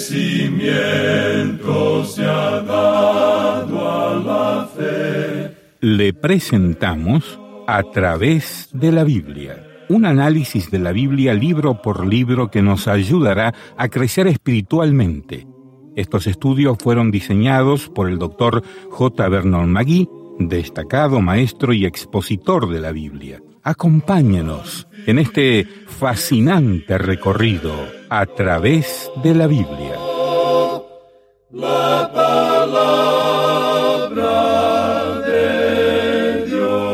crecimiento se ha dado a la fe. Le presentamos A través de la Biblia, un análisis de la Biblia libro por libro que nos ayudará a crecer espiritualmente. Estos estudios fueron diseñados por el Dr. J. Vernon McGee, destacado maestro y expositor de la Biblia. Acompáñenos en este fascinante recorrido a través de la Biblia. La palabra de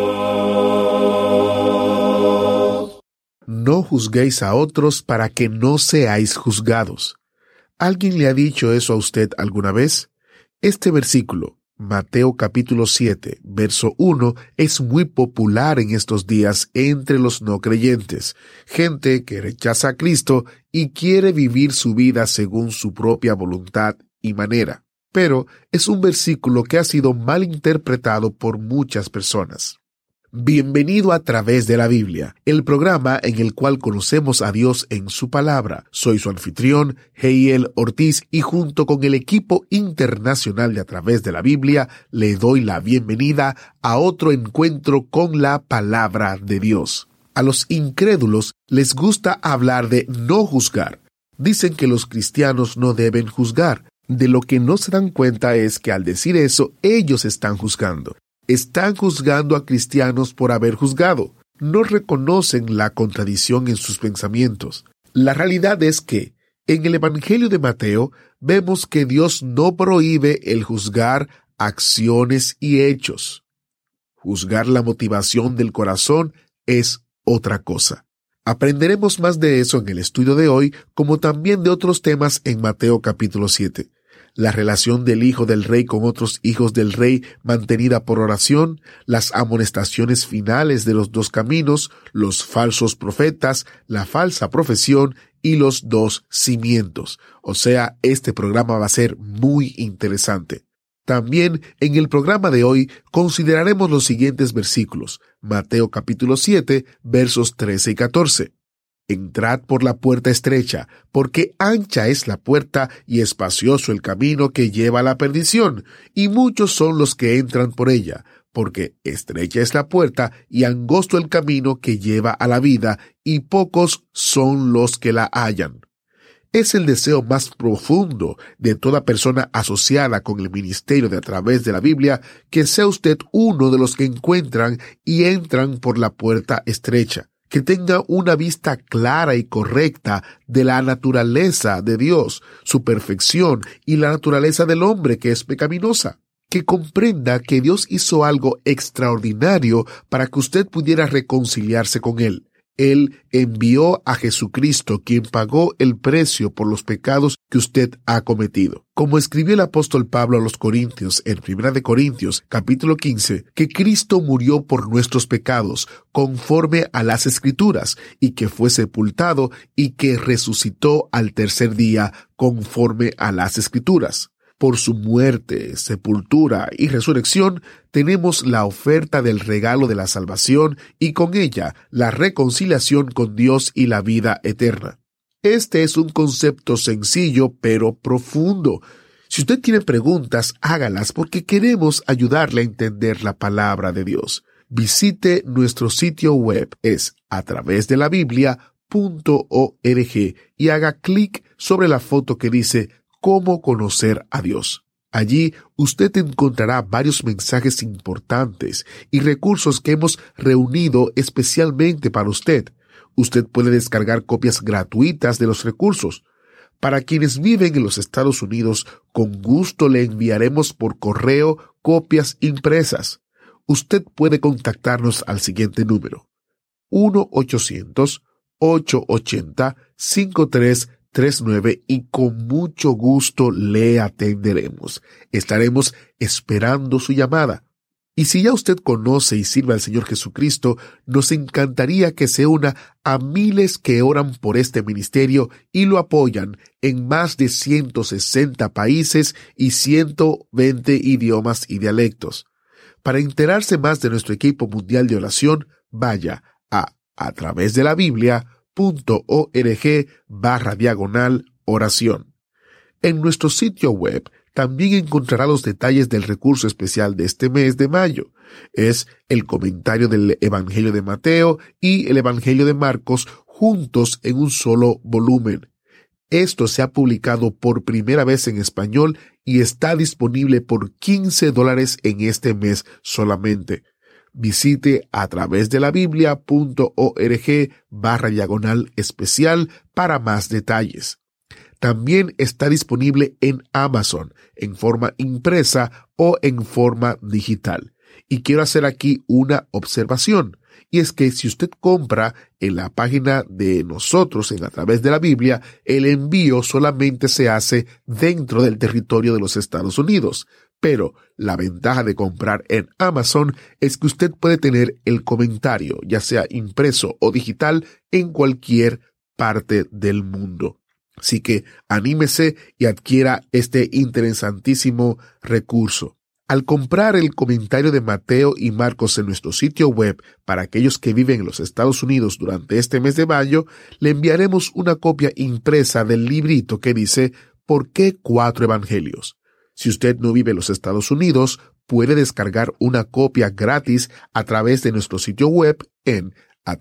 Dios. No juzguéis a otros para que no seáis juzgados. ¿Alguien le ha dicho eso a usted alguna vez? Este versículo, Mateo capítulo 7, verso 1, es muy popular en estos días entre los no creyentes, gente que rechaza a Cristo y quiere vivir su vida según su propia voluntad y manera. Pero es un versículo que ha sido mal interpretado por muchas personas. Bienvenido a través de la Biblia, el programa en el cual conocemos a Dios en su palabra. Soy su anfitrión, Heiel Ortiz, y junto con el equipo internacional de A Través de la Biblia, le doy la bienvenida a otro encuentro con la palabra de Dios. A los incrédulos les gusta hablar de no juzgar. Dicen que los cristianos no deben juzgar. De lo que no se dan cuenta es que al decir eso, ellos están juzgando. Están juzgando a cristianos por haber juzgado. No reconocen la contradicción en sus pensamientos. La realidad es que, en el Evangelio de Mateo, vemos que Dios no prohíbe el juzgar acciones y hechos. Juzgar la motivación del corazón es otra cosa. Aprenderemos más de eso en el estudio de hoy, como también de otros temas en Mateo capítulo 7. La relación del hijo del rey con otros hijos del rey mantenida por oración, las amonestaciones finales de los dos caminos, los falsos profetas, la falsa profesión y los dos cimientos. O sea, este programa va a ser muy interesante. También en el programa de hoy consideraremos los siguientes versículos. Mateo capítulo 7, versos 13 y 14. Entrad por la puerta estrecha, porque ancha es la puerta y espacioso el camino que lleva a la perdición, y muchos son los que entran por ella, porque estrecha es la puerta y angosto el camino que lleva a la vida, y pocos son los que la hallan. Es el deseo más profundo de toda persona asociada con el ministerio de A Través de la Biblia que sea usted uno de los que encuentran y entran por la puerta estrecha. Que tenga una vista clara y correcta de la naturaleza de Dios, su perfección y la naturaleza del hombre que es pecaminosa. Que comprenda que Dios hizo algo extraordinario para que usted pudiera reconciliarse con Él. Él envió a Jesucristo, quien pagó el precio por los pecados que usted ha cometido. Como escribió el apóstol Pablo a los Corintios en 1 Corintios, capítulo 15, que Cristo murió por nuestros pecados, conforme a las Escrituras, y que fue sepultado y que resucitó al tercer día, conforme a las Escrituras. Por su muerte, sepultura y resurrección, tenemos la oferta del regalo de la salvación y con ella la reconciliación con Dios y la vida eterna. Este es un concepto sencillo pero profundo. Si usted tiene preguntas, hágalas porque queremos ayudarle a entender la palabra de Dios. Visite nuestro sitio web, es atravesdelabiblia.org y haga clic sobre la foto que dice Cómo conocer a Dios. Allí usted encontrará varios mensajes importantes y recursos que hemos reunido especialmente para usted. Usted puede descargar copias gratuitas de los recursos. Para quienes viven en los Estados Unidos, con gusto le enviaremos por correo copias impresas. Usted puede contactarnos al siguiente número: 1-800-880-5339 y con mucho gusto le atenderemos. Estaremos esperando su llamada. Y si ya usted conoce y sirve al Señor Jesucristo, nos encantaría que se una a miles que oran por este ministerio y lo apoyan en más de 160 países y 120 idiomas y dialectos. Para enterarse más de nuestro equipo mundial de oración, vaya a travesdelabiblia.org/oración. En nuestro sitio web también encontrará los detalles del recurso especial de este mes de mayo. Es el comentario del Evangelio de Mateo y el Evangelio de Marcos juntos en un solo volumen. Esto se ha publicado por primera vez en español y está disponible por $15 en este mes solamente. Visite a través de la biblia.org/especial para más detalles. También está disponible en Amazon, en forma impresa o en forma digital. Y quiero hacer aquí una observación, y es que si usted compra en la página de nosotros a través de la Biblia, el envío solamente se hace dentro del territorio de los Estados Unidos. Pero la ventaja de comprar en Amazon es que usted puede tener el comentario, ya sea impreso o digital, en cualquier parte del mundo. Así que anímese y adquiera este interesantísimo recurso. Al comprar el comentario de Mateo y Marcos en nuestro sitio web para aquellos que viven en los Estados Unidos durante este mes de mayo, le enviaremos una copia impresa del librito que dice ¿Por qué 4 evangelios? Si usted no vive en los Estados Unidos, puede descargar una copia gratis a través de nuestro sitio web en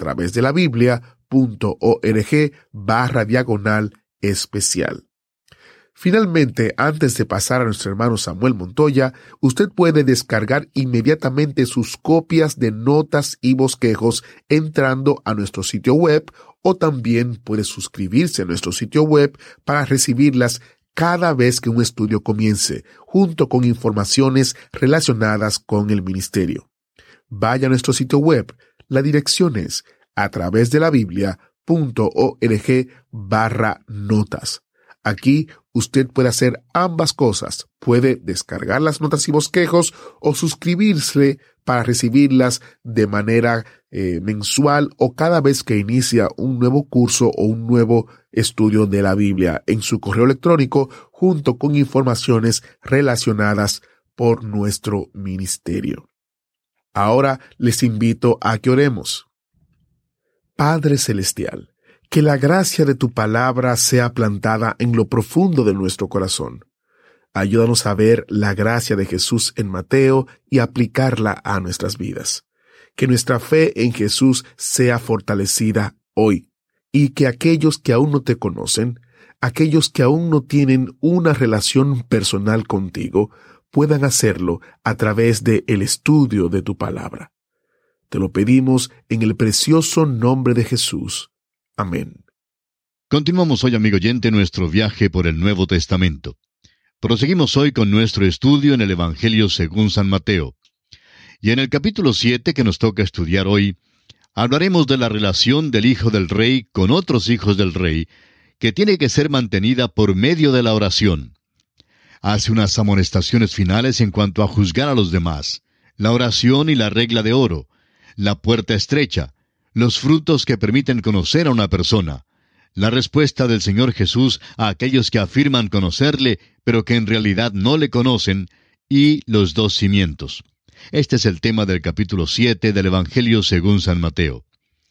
atravesdelabiblia.org/especial. Finalmente, antes de pasar a nuestro hermano Samuel Montoya, usted puede descargar inmediatamente sus copias de notas y bosquejos entrando a nuestro sitio web, o también puede suscribirse a nuestro sitio web para recibirlas cada vez que un estudio comience, junto con informaciones relacionadas con el ministerio. Vaya a nuestro sitio web. La dirección es atravesdelabiblia.org/notas. Aquí usted puede hacer ambas cosas. Puede descargar las notas y bosquejos o suscribirse para recibirlas de manera mensual o cada vez que inicia un nuevo curso o un nuevo estudio de la Biblia en su correo electrónico, junto con informaciones relacionadas por nuestro ministerio. Ahora les invito a que oremos. Padre Celestial, que la gracia de tu palabra sea plantada en lo profundo de nuestro corazón. Ayúdanos a ver la gracia de Jesús en Mateo y aplicarla a nuestras vidas. Que nuestra fe en Jesús sea fortalecida hoy, y que aquellos que aún no te conocen, aquellos que aún no tienen una relación personal contigo, puedan hacerlo a través del estudio de tu palabra. Te lo pedimos en el precioso nombre de Jesús. Amén. Continuamos hoy, amigo oyente, nuestro viaje por el Nuevo Testamento. Proseguimos hoy con nuestro estudio en el Evangelio según San Mateo. Y en el capítulo 7 que nos toca estudiar hoy, hablaremos de la relación del Hijo del Rey con otros hijos del Rey, que tiene que ser mantenida por medio de la oración. Hace unas amonestaciones finales en cuanto a juzgar a los demás, la oración y la regla de oro, la puerta estrecha, los frutos que permiten conocer a una persona, la respuesta del Señor Jesús a aquellos que afirman conocerle, pero que en realidad no le conocen, y los 2 cimientos. Este es el tema del capítulo 7 del Evangelio según San Mateo.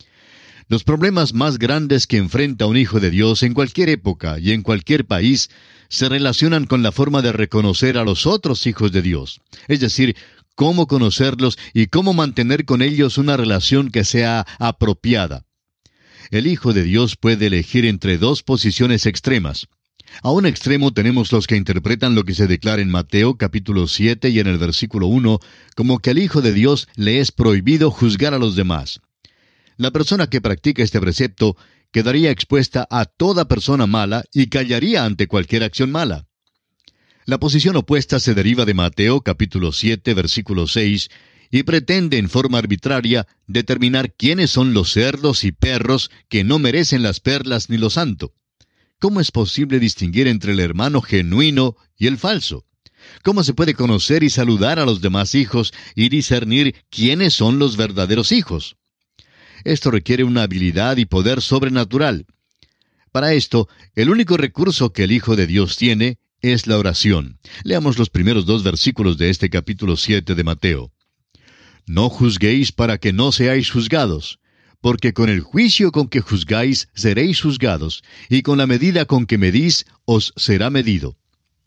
Los problemas más grandes que enfrenta un hijo de Dios en cualquier época y en cualquier país se relacionan con la forma de reconocer a los otros hijos de Dios, es decir, cómo conocerlos y cómo mantener con ellos una relación que sea apropiada. El Hijo de Dios puede elegir entre 2 posiciones extremas. A un extremo tenemos los que interpretan lo que se declara en Mateo capítulo 7 y en el versículo 1, como que al Hijo de Dios le es prohibido juzgar a los demás. La persona que practica este precepto quedaría expuesta a toda persona mala y callaría ante cualquier acción mala. La posición opuesta se deriva de Mateo capítulo 7 versículo 6 y pretende en forma arbitraria determinar quiénes son los cerdos y perros que no merecen las perlas ni lo santo. ¿Cómo es posible distinguir entre el hermano genuino y el falso? ¿Cómo se puede conocer y saludar a los demás hijos y discernir quiénes son los verdaderos hijos? Esto requiere una habilidad y poder sobrenatural. Para esto, el único recurso que el Hijo de Dios tiene es la oración. Leamos los primeros 2 versículos de este capítulo 7 de Mateo. No juzguéis para que no seáis juzgados, porque con el juicio con que juzgáis seréis juzgados, y con la medida con que medís os será medido.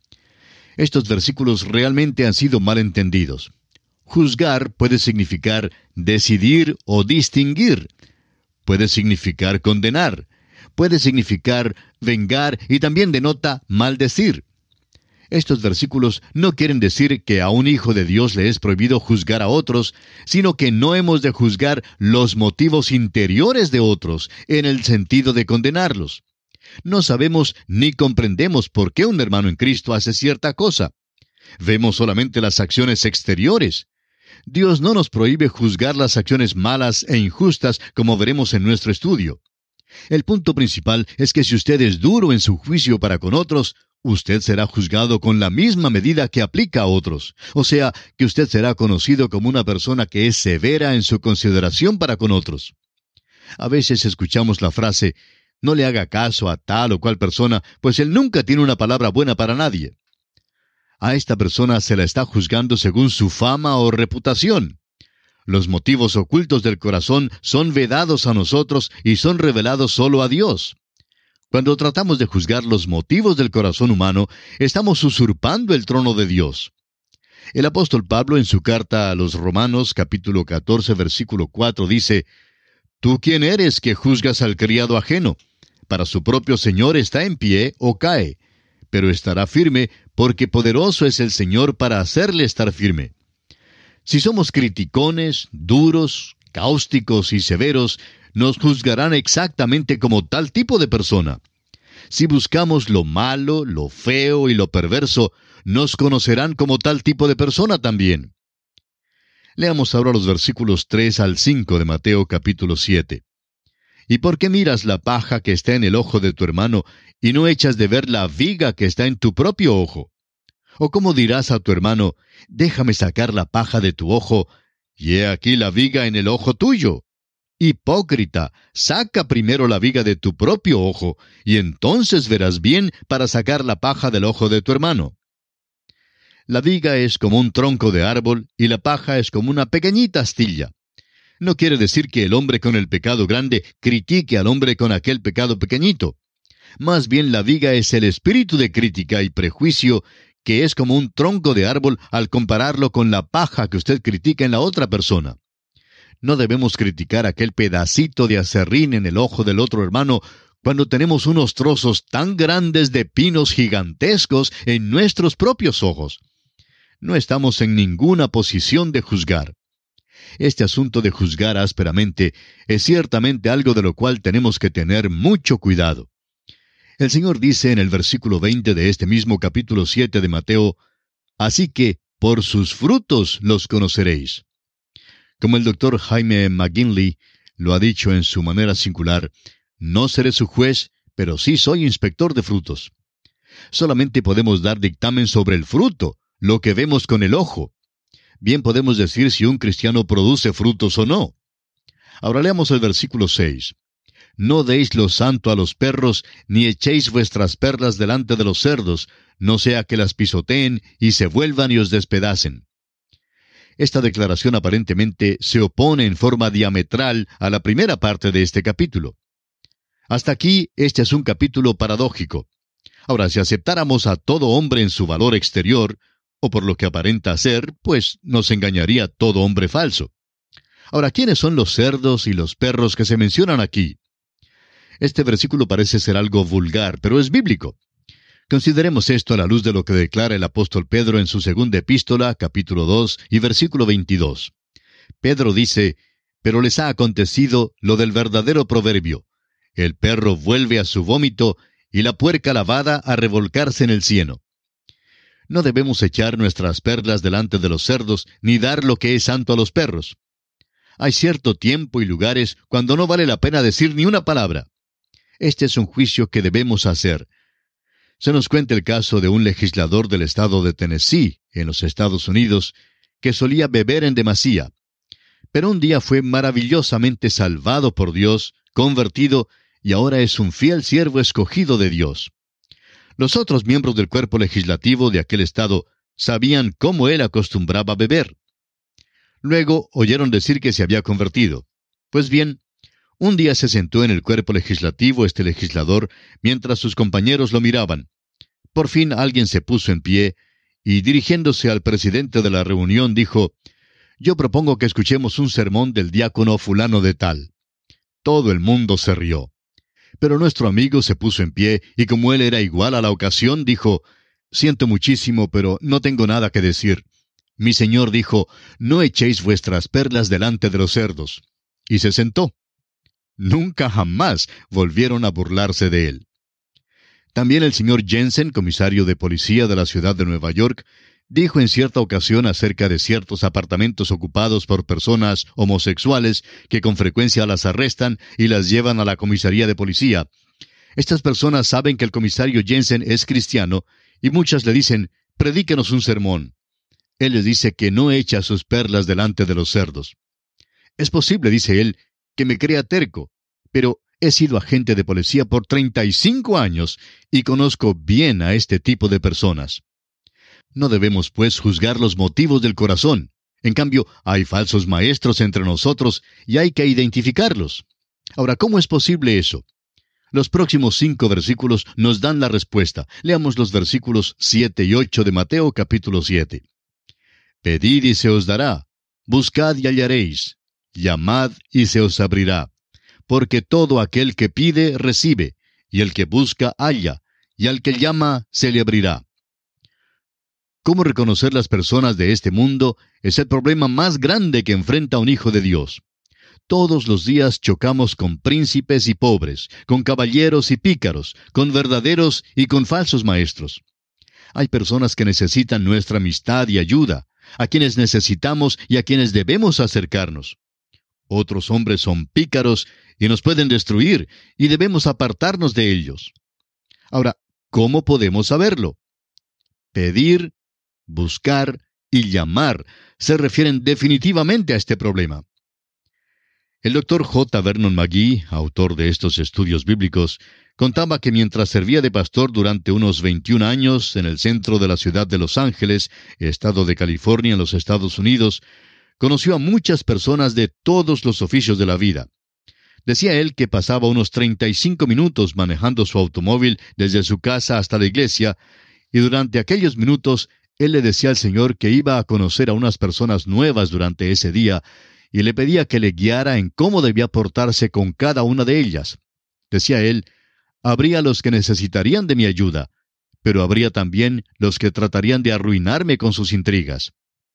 Estos versículos realmente han sido mal entendidos. Juzgar puede significar decidir o distinguir. Puede significar condenar. Puede significar vengar y también denota maldecir. Estos versículos no quieren decir que a un hijo de Dios le es prohibido juzgar a otros, sino que no hemos de juzgar los motivos interiores de otros, en el sentido de condenarlos. No sabemos ni comprendemos por qué un hermano en Cristo hace cierta cosa. Vemos solamente las acciones exteriores. Dios no nos prohíbe juzgar las acciones malas e injustas, como veremos en nuestro estudio. El punto principal es que si usted es duro en su juicio para con otros, usted será juzgado con la misma medida que aplica a otros. O sea, que usted será conocido como una persona que es severa en su consideración para con otros. A veces escuchamos la frase, no le haga caso a tal o cual persona, pues él nunca tiene una palabra buena para nadie. A esta persona se la está juzgando según su fama o reputación. Los motivos ocultos del corazón son vedados a nosotros y son revelados solo a Dios. Cuando tratamos de juzgar los motivos del corazón humano, estamos usurpando el trono de Dios. El apóstol Pablo en su carta a los Romanos, capítulo 14, versículo 4, dice, «¿Tú quién eres que juzgas al criado ajeno? Para su propio Señor está en pie o cae, pero estará firme, porque poderoso es el Señor para hacerle estar firme». Si somos criticones, duros, cáusticos y severos, nos juzgarán exactamente como tal tipo de persona. Si buscamos lo malo, lo feo y lo perverso, nos conocerán como tal tipo de persona también. Leamos ahora los versículos 3 al 5 de Mateo capítulo 7. ¿Y por qué miras la paja que está en el ojo de tu hermano, y no echas de ver la viga que está en tu propio ojo? ¿O cómo dirás a tu hermano, déjame sacar la paja de tu ojo, y he aquí la viga en el ojo tuyo? Hipócrita, saca primero la viga de tu propio ojo, y entonces verás bien para sacar la paja del ojo de tu hermano. La viga es como un tronco de árbol, y la paja es como una pequeñita astilla. No quiere decir que el hombre con el pecado grande critique al hombre con aquel pecado pequeñito. Más bien la viga es el espíritu de crítica y prejuicio, que es como un tronco de árbol al compararlo con la paja que usted critica en la otra persona. No debemos criticar aquel pedacito de aserrín en el ojo del otro hermano cuando tenemos unos trozos tan grandes de pinos gigantescos en nuestros propios ojos. No estamos en ninguna posición de juzgar. Este asunto de juzgar ásperamente es ciertamente algo de lo cual tenemos que tener mucho cuidado. El Señor dice en el versículo 20 de este mismo capítulo 7 de Mateo, «Así que por sus frutos los conoceréis». Como el doctor Jaime McGinley lo ha dicho en su manera singular, no seré su juez, pero sí soy inspector de frutos. Solamente podemos dar dictamen sobre el fruto, lo que vemos con el ojo. Bien podemos decir si un cristiano produce frutos o no. Ahora leamos el versículo 6. «No deis lo santo a los perros, ni echéis vuestras perlas delante de los cerdos, no sea que las pisoteen y se vuelvan y os despedacen». Esta declaración aparentemente se opone en forma diametral a la primera parte de este capítulo. Hasta aquí, este es un capítulo paradójico. Ahora, si aceptáramos a todo hombre en su valor exterior, o por lo que aparenta ser, pues nos engañaría todo hombre falso. Ahora, ¿quiénes son los cerdos y los perros que se mencionan aquí? Este versículo parece ser algo vulgar, pero es bíblico. Consideremos esto a la luz de lo que declara el apóstol Pedro en su segunda epístola, capítulo 2 y versículo 22. Pedro dice, «Pero les ha acontecido lo del verdadero proverbio. El perro vuelve a su vómito y la puerca lavada a revolcarse en el cieno». No debemos echar nuestras perlas delante de los cerdos, ni dar lo que es santo a los perros. Hay cierto tiempo y lugares cuando no vale la pena decir ni una palabra. Este es un juicio que debemos hacer. Se nos cuenta el caso de un legislador del estado de Tennessee, en los Estados Unidos, que solía beber en demasía. Pero un día fue maravillosamente salvado por Dios, convertido, y ahora es un fiel siervo escogido de Dios. Los otros miembros del cuerpo legislativo de aquel estado sabían cómo él acostumbraba beber. Luego oyeron decir que se había convertido. Pues bien, Un día se sentó en el cuerpo legislativo este legislador, mientras sus compañeros lo miraban. Por fin alguien se puso en pie, y dirigiéndose al presidente de la reunión dijo: «Yo propongo que escuchemos un sermón del diácono fulano de tal». Todo el mundo se rió. Pero nuestro amigo se puso en pie, y como él era igual a la ocasión, dijo: «Siento muchísimo, pero no tengo nada que decir. Mi Señor dijo: no echéis vuestras perlas delante de los cerdos». Y se sentó. Nunca jamás volvieron a burlarse de él. También el señor Jensen, comisario de policía de la ciudad de Nueva York, dijo en cierta ocasión acerca de ciertos apartamentos ocupados por personas homosexuales que con frecuencia las arrestan y las llevan a la comisaría de policía. Estas personas saben que el comisario Jensen es cristiano y muchas le dicen: «Predíquenos un sermón». Él les dice que no echa sus perlas delante de los cerdos. Es posible, dice él, que me crea terco, pero he sido agente de policía por 35 años y conozco bien a este tipo de personas. No debemos, pues, juzgar los motivos del corazón. En cambio, hay falsos maestros entre nosotros y hay que identificarlos. Ahora, ¿cómo es posible eso? Los próximos 5 versículos nos dan la respuesta. Leamos los versículos 7 y 8 de Mateo capítulo 7. «Pedid y se os dará, buscad y hallaréis, llamad y se os abrirá. Porque todo aquel que pide, recibe, y el que busca, halla, y al que llama, se le abrirá». ¿Cómo reconocer las personas de este mundo? Es el problema más grande que enfrenta un hijo de Dios. Todos los días chocamos con príncipes y pobres, con caballeros y pícaros, con verdaderos y con falsos maestros. Hay personas que necesitan nuestra amistad y ayuda, a quienes necesitamos y a quienes debemos acercarnos. Otros hombres son pícaros y nos pueden destruir, y debemos apartarnos de ellos. Ahora, ¿cómo podemos saberlo? Pedir, buscar y llamar se refieren definitivamente a este problema. El Dr. J. Vernon McGee, autor de estos estudios bíblicos, contaba que mientras servía de pastor durante unos 21 años en el centro de la ciudad de Los Ángeles, estado de California en los Estados Unidos, conoció a muchas personas de todos los oficios de la vida. Decía él que pasaba unos 35 minutos manejando su automóvil desde su casa hasta la iglesia, y durante aquellos minutos él le decía al Señor que iba a conocer a unas personas nuevas durante ese día, y le pedía que le guiara en cómo debía portarse con cada una de ellas. Decía él: habría los que necesitarían de mi ayuda, pero habría también los que tratarían de arruinarme con sus intrigas.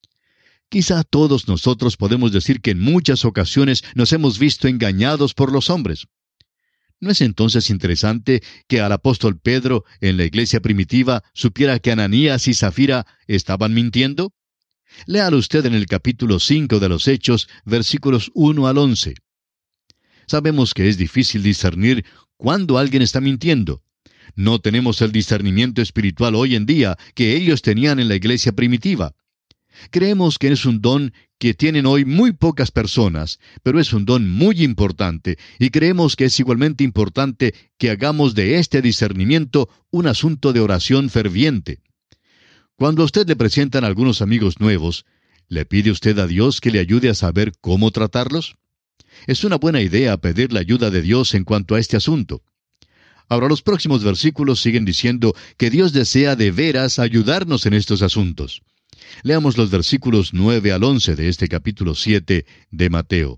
Quizá todos nosotros podemos decir que en muchas ocasiones nos hemos visto engañados por los hombres. ¿No es entonces interesante que al apóstol Pedro, en la iglesia primitiva, supiera que Ananías y Zafira estaban mintiendo? Léalo usted en el capítulo 5 de los Hechos, versículos 1 al 11. Sabemos que es difícil discernir cuándo alguien está mintiendo. No tenemos el discernimiento espiritual hoy en día que ellos tenían en la iglesia primitiva. Creemos que es un don que tienen hoy muy pocas personas, pero es un don muy importante, y creemos que es igualmente importante que hagamos de este discernimiento un asunto de oración ferviente. Cuando a usted le presentan algunos amigos nuevos, ¿le pide usted a Dios que le ayude a saber cómo tratarlos? Es una buena idea pedir la ayuda de Dios en cuanto a este asunto. Ahora, los próximos versículos siguen diciendo que Dios desea de veras ayudarnos en estos asuntos. Leamos los versículos 9 al 11 de este capítulo 7 de Mateo.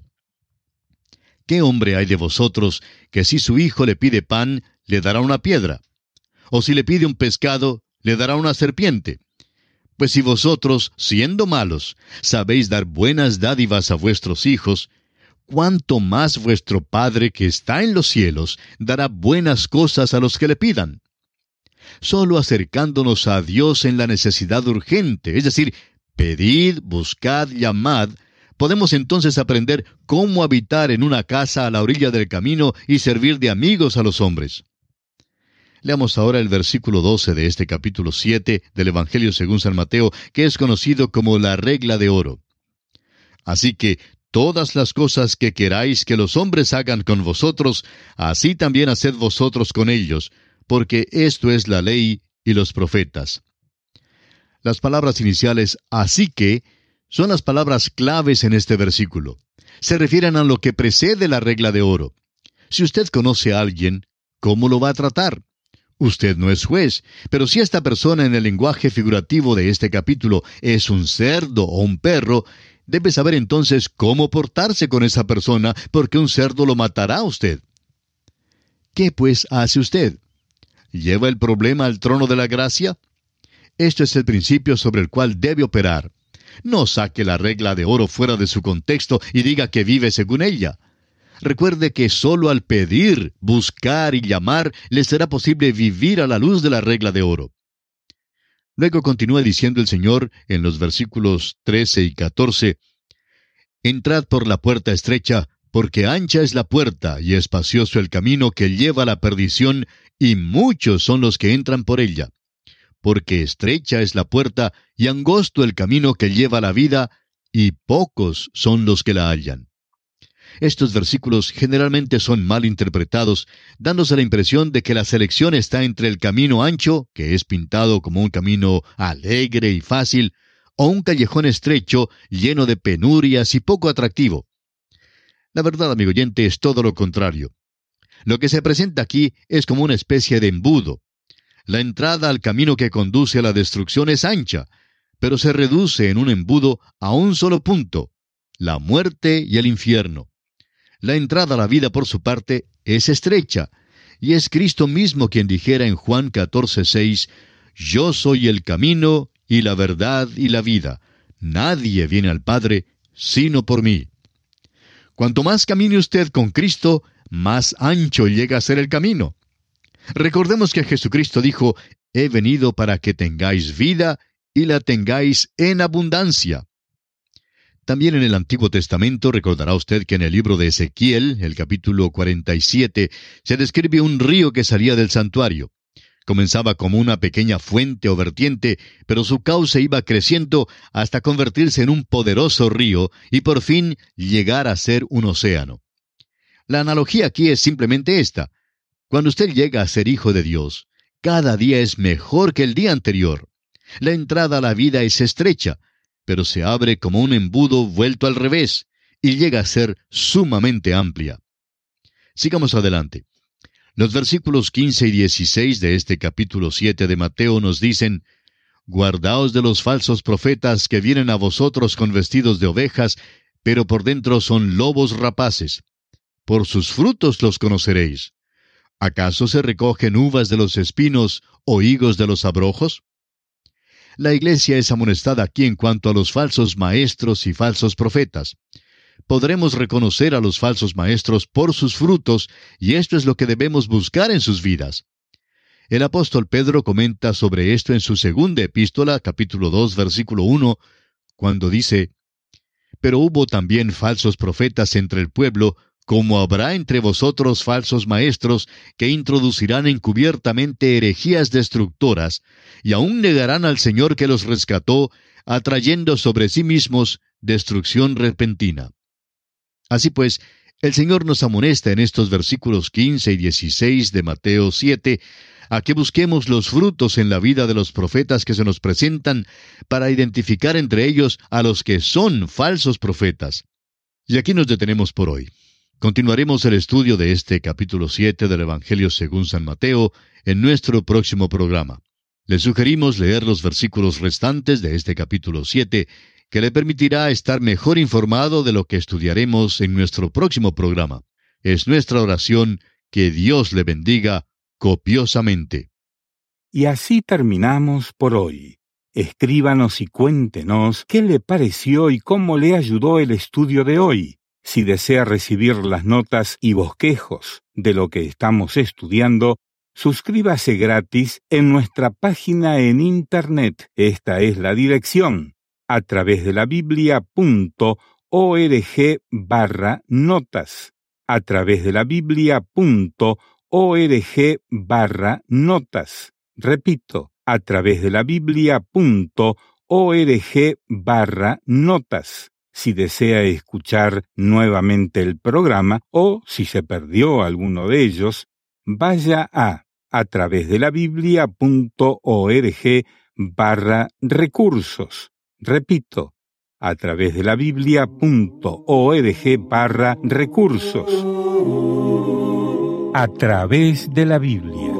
¿Qué hombre hay de vosotros que si su hijo le pide pan, le dará una piedra? ¿O si le pide un pescado, le dará una serpiente? Pues si vosotros, siendo malos, sabéis dar buenas dádivas a vuestros hijos, ¿cuánto más vuestro Padre que está en los cielos dará buenas cosas a los que le pidan? Solo acercándonos a Dios en la necesidad urgente, es decir, pedid, buscad, llamad, podemos entonces aprender cómo habitar en una casa a la orilla del camino y servir de amigos a los hombres. Leamos ahora el versículo 12 de este capítulo 7 del Evangelio según San Mateo, que es conocido como la regla de oro. Así que todas las cosas que queráis que los hombres hagan con vosotros, así también haced vosotros con ellos, porque esto es la ley y los profetas. Las palabras iniciales, así que, Son las palabras claves en este versículo. Se refieren a lo que precede la regla de oro. Si usted conoce a alguien, ¿cómo lo va a tratar? Usted no es juez, pero si esta persona en el lenguaje figurativo de este capítulo es un cerdo o un perro, debe saber entonces cómo portarse con esa persona, porque un cerdo lo matará a usted. ¿Qué pues hace usted? ¿Lleva el problema al trono de la gracia? Esto es el principio sobre el cual debe operar. No saque la regla de oro fuera de su contexto y diga que vive según ella. Recuerde que solo al pedir, buscar y llamar le será posible vivir a la luz de la regla de oro. Luego continúa diciendo el Señor en los versículos 13 y 14, «Entrad por la puerta estrecha, porque ancha es la puerta y espacioso el camino que lleva a la perdición, y muchos son los que entran por ella. Porque estrecha es la puerta y angosto el camino que lleva a la vida, y pocos son los que la hallan». Estos versículos generalmente son mal interpretados, dándose la impresión de que la selección está entre el camino ancho, que es pintado como un camino alegre y fácil, o un callejón estrecho, lleno de penurias y poco atractivo. La verdad, amigo oyente, es todo lo contrario. Lo que se presenta aquí es como una especie de embudo. La entrada al camino que conduce a la destrucción es ancha, pero se reduce en un embudo a un solo punto: la muerte y el infierno. La entrada a la vida, por su parte, es estrecha, y es Cristo mismo quien dijera en Juan 14:6, «Yo soy el camino y la verdad y la vida. Nadie viene al Padre sino por mí». Cuanto más camine usted con Cristo, más ancho llega a ser el camino. Recordemos que Jesucristo dijo, «He venido para que tengáis vida y la tengáis en abundancia». También en el Antiguo Testamento recordará usted que en el libro de Ezequiel, el capítulo 47, se describe un río que salía del santuario. Comenzaba como una pequeña fuente o vertiente, pero su cauce iba creciendo hasta convertirse en un poderoso río y por fin llegar a ser un océano. La analogía aquí es simplemente esta. Cuando usted llega a ser hijo de Dios, cada día es mejor que el día anterior. La entrada a la vida es estrecha, pero se abre como un embudo vuelto al revés, y llega a ser sumamente amplia. Sigamos adelante. Los versículos 15 y 16 de este capítulo 7 de Mateo nos dicen, «Guardaos de los falsos profetas que vienen a vosotros con vestidos de ovejas, pero por dentro son lobos rapaces. Por sus frutos los conoceréis. ¿Acaso se recogen uvas de los espinos o higos de los abrojos?». La iglesia es amonestada aquí en cuanto a los falsos maestros y falsos profetas. Podremos reconocer a los falsos maestros por sus frutos, y esto es lo que debemos buscar en sus vidas. El apóstol Pedro comenta sobre esto en su segunda epístola, capítulo 2, versículo 1, cuando dice, «Pero hubo también falsos profetas entre el pueblo, como habrá entre vosotros falsos maestros, que introducirán encubiertamente herejías destructoras, y aún negarán al Señor que los rescató, atrayendo sobre sí mismos destrucción repentina». Así pues, el Señor nos amonesta en estos versículos 15 y 16 de Mateo 7, a que busquemos los frutos en la vida de los profetas que se nos presentan, para identificar entre ellos a los que son falsos profetas. Y aquí nos detenemos por hoy. Continuaremos el estudio de este capítulo 7 del Evangelio según San Mateo en nuestro próximo programa. Le sugerimos leer los versículos restantes de este capítulo 7, que le permitirá estar mejor informado de lo que estudiaremos en nuestro próximo programa. Es nuestra oración que Dios le bendiga copiosamente. Y así terminamos por hoy. Escríbanos y cuéntenos qué le pareció y cómo le ayudó el estudio de hoy. Si desea recibir las notas y bosquejos de lo que estamos estudiando, suscríbase gratis en nuestra página en Internet. Esta es la dirección: atravesdelabiblia.org/notas. atravesdelabiblia.org/notas. Repito, atravesdelabiblia.org/notas. Si desea escuchar nuevamente el programa o si se perdió alguno de ellos, vaya a atravesdelabiblia.org/recursos. Repito, a través de la Biblia.org/recursos. A través de la Biblia.